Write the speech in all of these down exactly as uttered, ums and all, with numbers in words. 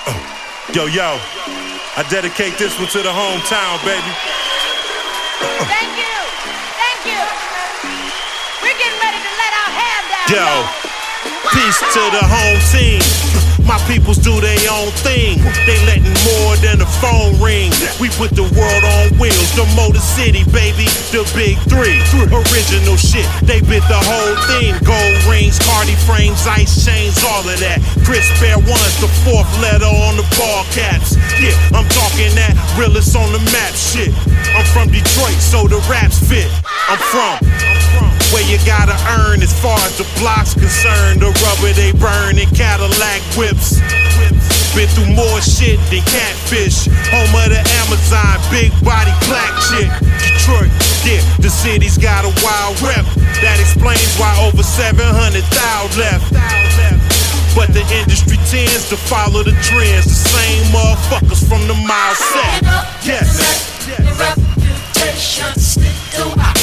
Yo, yo, I dedicate this one to the hometown, baby. Thank you, thank you. We're getting ready to let our hair down. Yo, peace to the home team. My peoples do their own thing. They letting more than a phone ring. We put the world on wheels. The Motor City, baby, the big three. Original shit, they bit the whole thing. Gold rings, Cardi frames, ice chains, all of that. Chris Bear one's the fourth letter on the ball caps. Yeah, I'm talking that realest on the map shit. I'm from Detroit, so the raps fit. I'm from, I'm from where you gotta earn as far as the block's concerned. The rubber they burn in Cadillac whips. Been through more shit than Catfish. Home of the Amazon, big body black chick. Detroit, yeah, the city's got a wild rep. That explains why over seven hundred thousand left. But the industry tends to follow the trends. The same motherfuckers from the mile set. Yes. Your reputation stick around.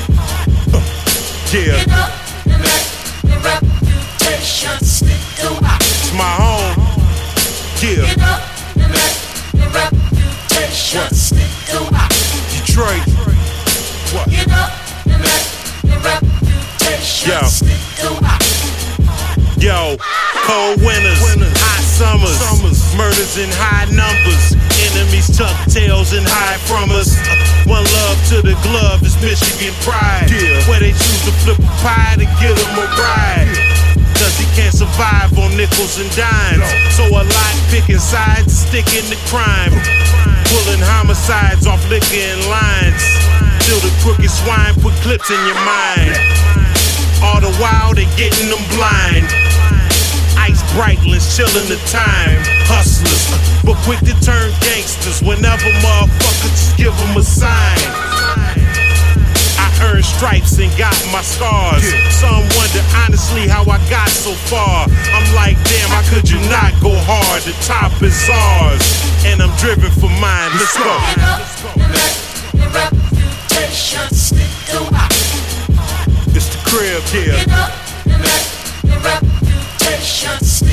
Yeah. Get up and let your reputation stick around. It's my home. Yeah. Get up and let your reputation What? stick around. Detroit. What? Get up and let your reputation Yo. stick around. Yo, cold winters, hot summers, murders in high numbers. Enemies tuck tails and hide from us. One love to the glove is Michigan pride. Where they choose to flip a pie to get him a ride. Cause he can't survive on nickels and dimes. So a lot picking sides, sticking to crime. Pulling homicides off liquor and lines. Till the crooked swine put clips in your mind. All the while they getting them blind. Ice Brightlins chillin' the time. Hustlers, but quick to turn gangsters. Whenever motherfuckers just give them a sign. I earned stripes and got my scars. Some wonder honestly how I got so far. I'm like, damn, how could you not go hard? The top is ours, and I'm driven for mine. Let's go. Get up and let your reputation stick around. It's the crib, yeah. Get up and let your reputation stick